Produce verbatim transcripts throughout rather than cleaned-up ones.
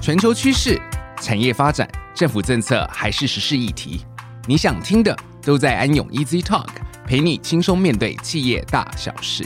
全球趋势、产业发展、政府政策还是时事议题，你想听的都在安永 Easy Talk， 陪你轻松面对企业大小事。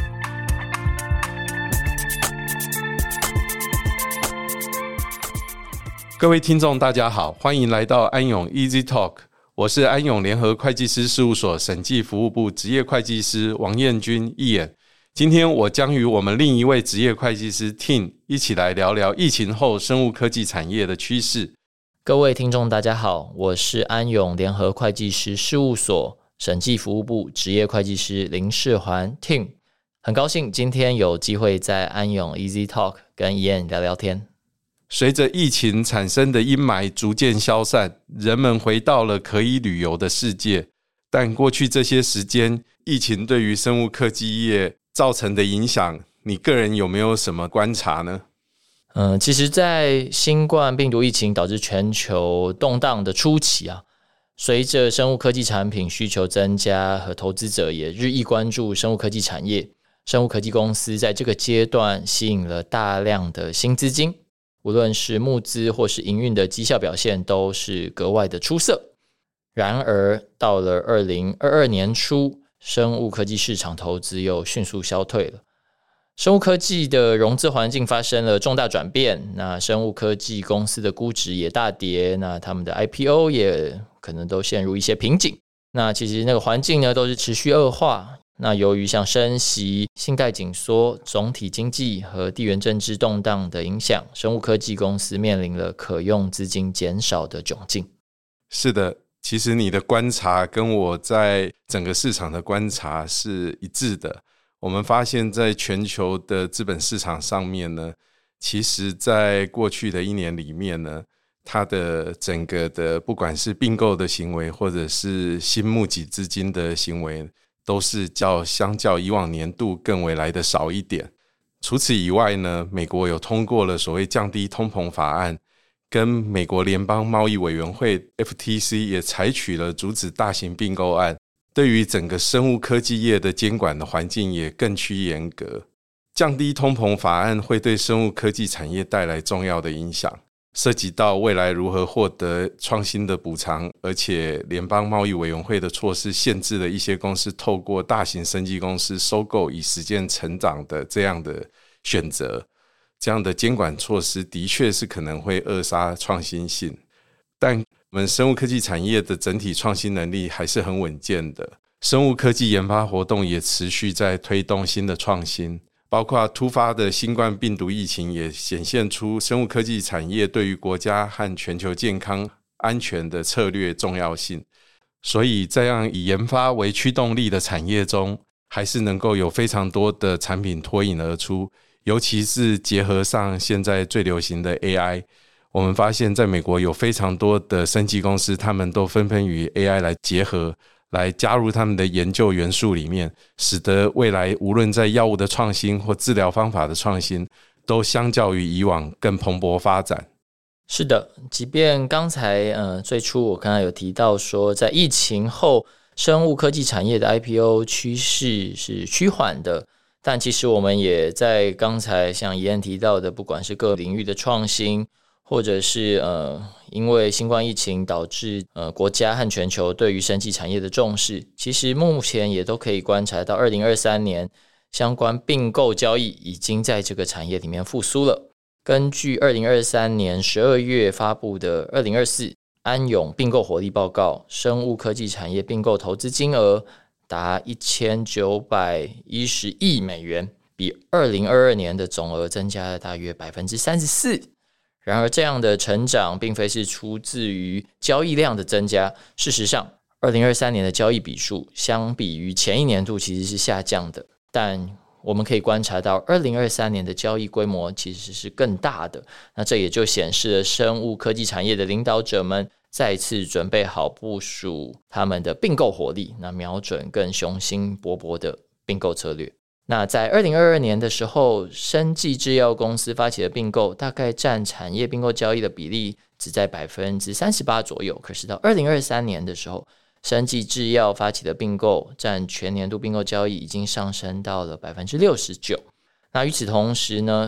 各位听众大家好，欢迎来到安永 Easy Talk， 我是安永联合会计师事务所审计服务部职业会计师王彦君义眼。今天我将与我们另一位职业会计师 Tim 一起来聊聊疫情后生物科技产业的趋势。 各位听众大家好，我是安永联合会计师事务所审计服务部职业会计师林世环 Tim， 很高兴今天有机会在安永 Easy Talk 跟义眼聊聊天。 随着疫情产生的阴霾逐渐消散，人们回到了可以旅游的世界。但过去这些时间，疫情对于生物科技业造成的影响，你个人有没有什么观察呢？ 嗯，其实在新冠病毒疫情导致全球动荡的初期啊，随着生物科技产品需求增加和投资者也日益关注生物科技产业，生物科技公司在这个阶段吸引了大量的新资金，无论是募资或是营运的绩效表现都是格外的出色。然而到了二零二二年初，生物科技市场投资又迅速消退了，生物科技的融资环境发生了重大转变，那生物科技公司的估值也大跌，那他们的 I P O 也可能都陷入一些瓶颈。那其实那个环境呢都是持续恶化，那由于像升息、信贷紧缩、总体经济和地缘政治动荡的影响，生物科技公司面临了可用资金减少的窘境。 是的，其实你的观察跟我在整个市场的观察是一致的。我们发现在全球的资本市场上面呢，其实在过去的一年里面呢，它的整个的不管是并购的行为或者是新募集资金的行为，都是较相较以往年度更为来的少一点。除此以外呢，美国有通过了所谓降低通膨法案，跟美国联邦贸易委员会 F T C 也采取了阻止大型并购案，对于整个生物科技业的监管的环境也更趋严格。降低通膨法案会对生物科技产业带来重要的影响，涉及到未来如何获得创新的补偿，而且联邦贸易委员会的措施限制了一些公司透过大型生技公司收购以实现成长的这样的选择。这样的监管措施的确是可能会扼杀创新性，但我们生物科技产业的整体创新能力还是很稳健的。生物科技研发活动也持续在推动新的创新，包括突发的新冠病毒疫情也显现出生物科技产业对于国家和全球健康安全的策略重要性。所以这样以研发为驱动力的产业中，还是能够有非常多的产品脱颖而出，尤其是结合上现在最流行的 A I， 我们发现在美国有非常多的生技公司，他们都纷纷与 A I 来结合，来加入他们的研究元素里面，使得未来无论在药物的创新或治疗方法的创新，都相较于以往更蓬勃发展。 是的，即便刚才呃最初我刚才有提到说，在疫情后生物科技产业的 I P O 趋势是趋缓的，但其实我们也在刚才像怡安提到的，不管是各领域的创新，或者是呃因为新冠疫情导致呃国家和全球对于生技产业的重视，其实目前也都可以观察到二零二三年相关并购交易已经在这个产业里面复苏了。根据二零二三年十二月发布的二零二四安永并购活力报告，生物科技产业并购投资金额达一千九百一十亿美元，比二零二二年的总额增加了大约 百分之三十四。 然而这样的成长并非是出自于交易量的增加，事实上二零二三年的交易笔数相比于前一年度其实是下降的，但我们可以观察到二零二三年的交易规模其实是更大的，那这也就显示了生物科技产业的领导者们再次准备好部署他们的并购活力，那瞄准更雄心勃勃的并购策略。那在二零二二年的时候，生技制药公司发起的并购大概占产业并购交易的比例只在 百分之三十八 左右，可是到二零二三年的时候，生技制药发起的并购占全年度并购交易已经上升到了 百分之六十九。 那与此同时呢，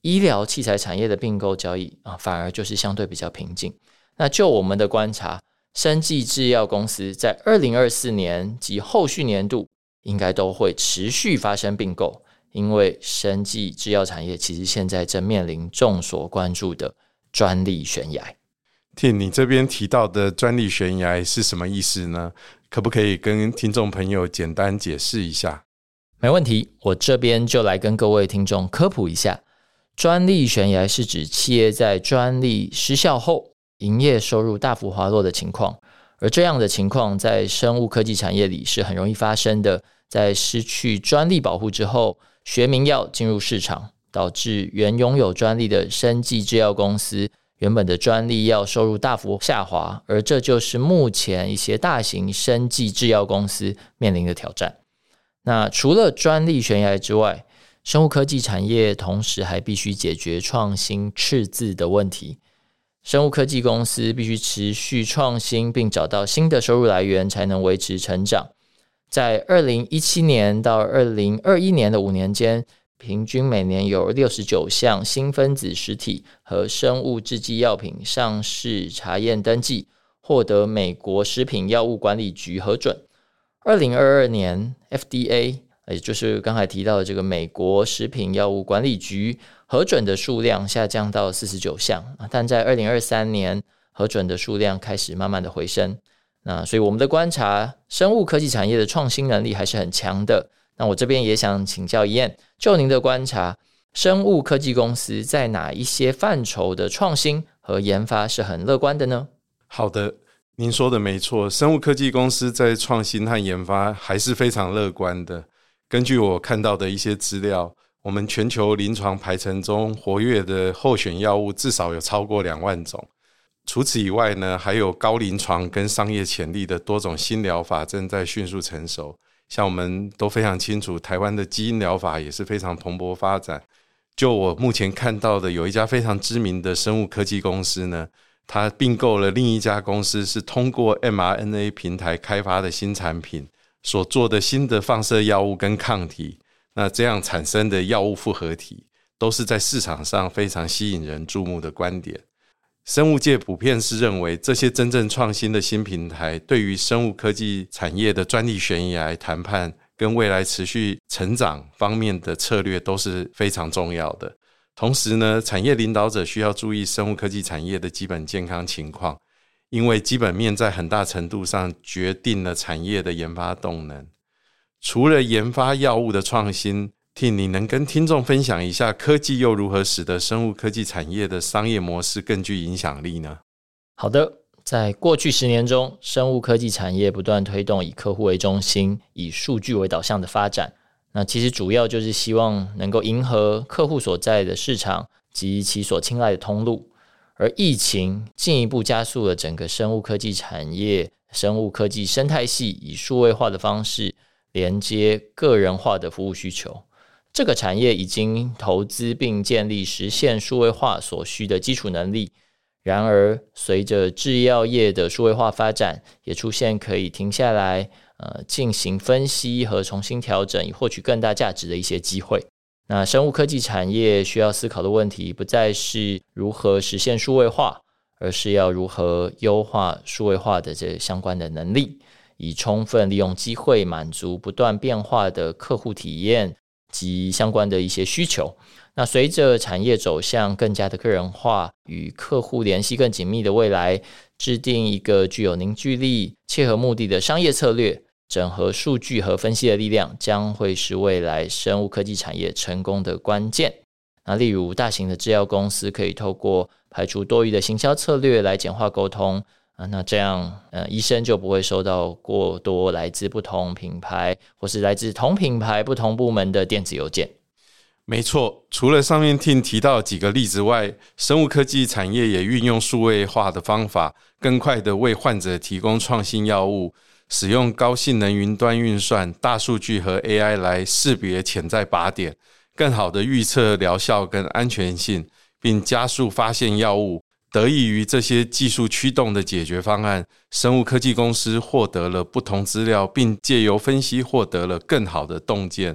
医疗器材产业的并购交易啊，反而就是相对比较平静。那就我们的观察，生技制药公司在二零二四年及后续年度应该都会持续发生并购，因为生技制药产业其实现在正面临众所关注的专利悬崖。 Tim， 你这边提到的专利悬崖是什么意思呢？可不可以跟听众朋友简单解释一下？ 没问题，我这边就来跟各位听众科普一下。专利悬崖是指企业在专利失效后营业收入大幅滑落的情况，而这样的情况在生物科技产业里是很容易发生的。在失去专利保护之后，学名药进入市场，导致原拥有专利的生技制药公司原本的专利药收入大幅下滑，而这就是目前一些大型生技制药公司面临的挑战。那除了专利悬崖之外，生物科技产业同时还必须解决创新赤字的问题。生物科技公司必须持续创新，并找到新的收入来源，才能维持成长。在二零一七年到二零二一年的五年间，平均每年有六十九项新分子实体和生物制剂药品上市查验登记，获得美国食品药物管理局核准。二零二二年 F D A， 也就是刚才提到的这个美国食品药物管理局核准的数量下降到四十九项，但在二零二三年核准的数量开始慢慢的回升。那所以我们的观察，生物科技产业的创新能力还是很强的。那我这边也想请教Ian，就您的观察，生物科技公司在哪一些范畴的创新和研发是很乐观的呢？ 好的，您说的没错，生物科技公司在创新和研发还是非常乐观的。根据我看到的一些资料，我们全球临床排程中活跃的候选药物至少有超过两万种。除此以外呢，还有高临床跟商业潜力的多种新疗法正在迅速成熟。像我们都非常清楚，台湾的基因疗法也是非常蓬勃发展。就我目前看到的，有一家非常知名的生物科技公司呢，它并购了另一家公司，是通过 M R N A 平台开发的新产品所做的新的放射药物跟抗体，那这样产生的药物复合体都是在市场上非常吸引人注目的观点。生物界普遍是认为，这些真正创新的新平台对于生物科技产业的专利悬崖谈判跟未来持续成长方面的策略都是非常重要的。同时呢，产业领导者需要注意生物科技产业的基本健康情况，因为基本面在很大程度上决定了产业的研发动能。除了研发药物的创新，Tim， 你能跟听众分享一下科技又如何使得生物科技产业的商业模式更具影响力呢？ 好的，在过去十年中，生物科技产业不断推动以客户为中心、以数据为导向的发展。那其实主要就是希望能够迎合客户所在的市场及其所青睐的通路。而疫情进一步加速了整个生物科技产业、生物科技生态系以数位化的方式连接个人化的服务需求。这个产业已经投资并建立实现数位化所需的基础能力，然而随着制药业的数位化发展，也出现可以停下来呃，进行分析和重新调整，以获取更大价值的一些机会。那生物科技产业需要思考的问题不再是如何实现数位化，而是要如何优化数位化的这相关的能力，以充分利用机会满足不断变化的客户体验及相关的一些需求。那随着产业走向更加的个人化，与客户联系更紧密的未来，制定一个具有凝聚力、切合目的的商业策略，整合数据和分析的力量，将会是未来生物科技产业成功的关键。那例如大型的制药公司可以透过排除多余的行销策略来简化沟通，啊、那这样、呃、医生就不会收到过多来自不同品牌或是来自同品牌不同部门的电子邮件。 没错，除了上面 Tim 提到几个例子外，生物科技产业也运用数位化的方法，更快地为患者提供创新药物，使用高性能云端运算、大数据和 A I 来识别潜在靶点，更好地预测疗效跟安全性，并加速发现药物。得益于这些技术驱动的解决方案，生物科技公司获得了不同资料，并借由分析获得了更好的洞见，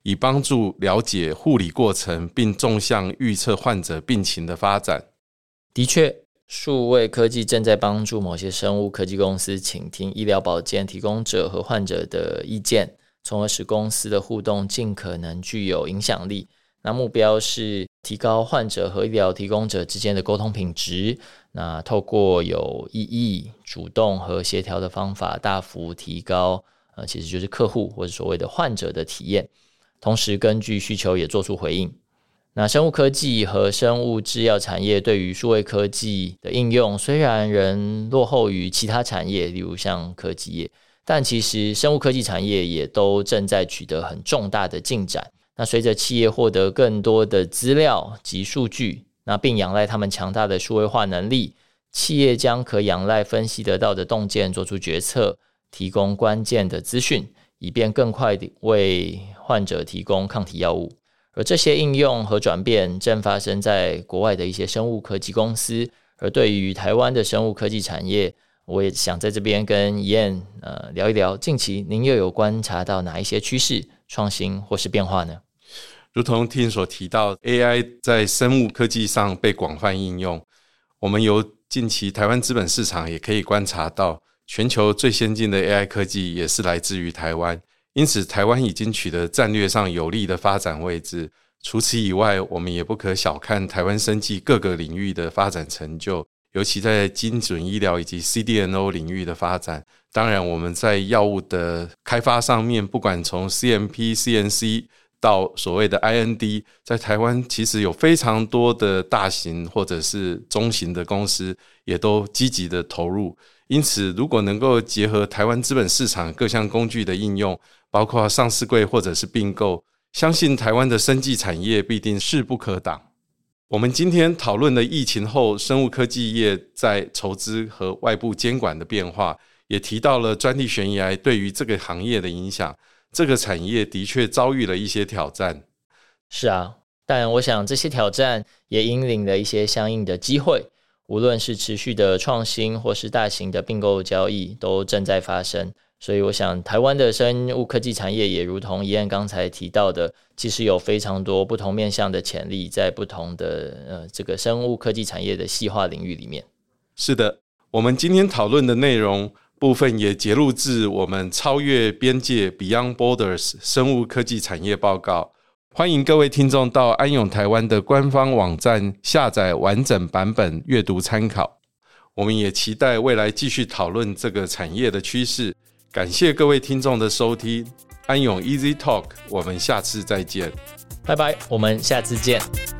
以帮助了解护理过程，并纵向预测患者病情的发展。 的确，数位科技正在帮助某些生物科技公司倾听医疗保健提供者和患者的意见，从而使公司的互动尽可能具有影响力。那目标是提高患者和医疗提供者之间的沟通品质，那透过有意义、主动和协调的方法，大幅提高呃，其实就是客户或者所谓的患者的体验，同时根据需求也做出回应。那生物科技和生物制药产业对于数位科技的应用虽然仍落后于其他产业，例如像科技业，但其实生物科技产业也都正在取得很重大的进展。那随着企业获得更多的资料及数据，那并仰赖他们强大的数位化能力，企业将可仰赖分析得到的洞见做出决策，提供关键的资讯，以便更快地为患者提供抗体药物。而这些应用和转变正发生在国外的一些生物科技公司，而对于台湾的生物科技产业，我也想在这边跟怡燕呃聊一聊，近期您又有观察到哪一些趋势、创新或是变化呢？ 如同 Tim 所提到 A I 在生物科技上被广泛应用，我们由近期台湾资本市场也可以观察到，全球最先进的 A I 科技也是来自于台湾，因此台湾已经取得战略上有利的发展位置。除此以外，我们也不可小看台湾生技各个领域的发展成就，尤其在精准医疗以及 C D N O 领域的发展。当然我们在药物的开发上面，不管从 C M P、C N C 到所谓的 I N D， 在台湾其实有非常多的大型或者是中型的公司也都积极的投入。因此如果能够结合台湾资本市场各项工具的应用，包括上市柜或者是并购，相信台湾的生技产业必定势不可挡。我们今天讨论了疫情后生物科技业在筹资和外部监管的变化，也提到了专利悬崖对于这个行业的影响。这个产业的确遭遇了一些挑战。 是啊，但我想这些挑战也引领了一些相应的机会，无论是持续的创新或是大型的并购交易都正在发生。所以我想台湾的生物科技产业也如同怡燕刚才提到的，其实有非常多不同面向的潜力在不同的、呃、这个生物科技产业的细化领域里面。 是的，我们今天讨论的内容部分也节录自我们超越边界 Beyond Borders 生物科技产业报告，欢迎各位听众到安永台湾的官方网站下载完整版本阅读参考。我们也期待未来继续讨论这个产业的趋势。感谢各位听众的收听，安永 Easy Talk， 我们下次再见， 拜拜，我们下次见。